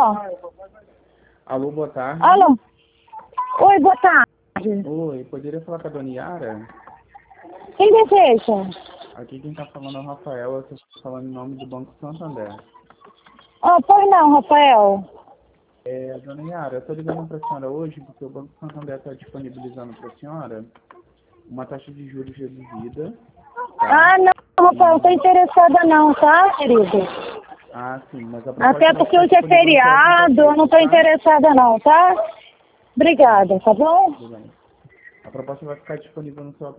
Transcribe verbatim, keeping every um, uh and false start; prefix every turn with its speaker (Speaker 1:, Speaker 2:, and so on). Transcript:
Speaker 1: Alô?
Speaker 2: Alô, boa tarde.
Speaker 1: Alô? Oi, boa tarde.
Speaker 2: Oi, poderia falar com a dona Yara?
Speaker 1: Quem deseja?
Speaker 2: Aqui quem está falando é o Rafael, eu estou falando em nome do Banco Santander.
Speaker 1: Ah, pois não, Rafael.
Speaker 2: É, dona Yara, eu estou ligando para a senhora hoje porque o Banco Santander está disponibilizando para a senhora uma taxa de juros reduzida. Tá?
Speaker 1: Ah, não, Rafael, não tô interessada não, tá, querido?
Speaker 2: Ah, sim, mas a proposta
Speaker 1: Até
Speaker 2: vai
Speaker 1: porque
Speaker 2: ficar
Speaker 1: hoje é
Speaker 2: disponível no seu
Speaker 1: feriado, eu não
Speaker 2: aplicativo,
Speaker 1: tô
Speaker 2: tá?
Speaker 1: interessada não, tá? Obrigada, tá bom?
Speaker 2: Tudo bem. A proposta vai ficar disponível no seu